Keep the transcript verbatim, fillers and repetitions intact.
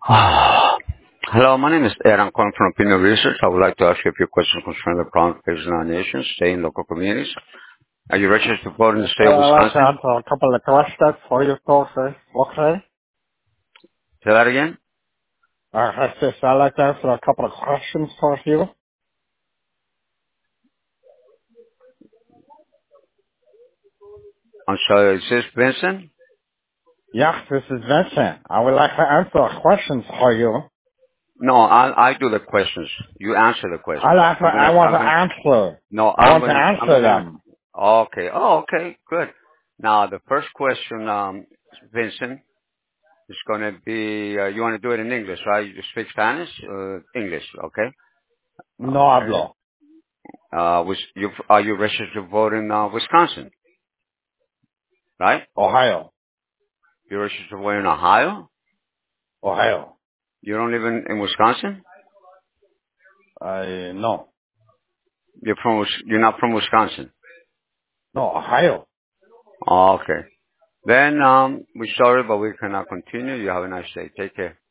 Hello, my name is Ed. I'm calling from Opinion Research. I would like to ask you a few questions concerning the problems facing our nation, state, and local communities. Are you registered to vote in the state Uh, of I'd like to Wisconsin? answer a couple of questions for you folks, eh? Okay? Say that again? Uh, I said, I'd like to answer a couple of questions for you. I'm sorry, is this Vincent? Yes, this is Vincent. I would like to answer questions for you. No, I I do the questions. You answer the I questions. like to, I'm I gonna want I'm to gonna answer. no, I I'm want to gonna I'm answer gonna them. okay. Oh, okay, good. Now the first question, um, Vincent, is gonna be uh, you wanna do it in English, right? You speak Spanish? Uh, English, okay? No Okay. hablo. Uh, which you are you registered to vote in uh, Wisconsin, right? Ohio. You're registered to vote in Ohio. Ohio. You don't live in, in Wisconsin. Uh, no. You're from Wis- you're not from Wisconsin. No, Ohio. Oh, okay. Then um, we're sorry, but we cannot continue. You have a nice day. Take care.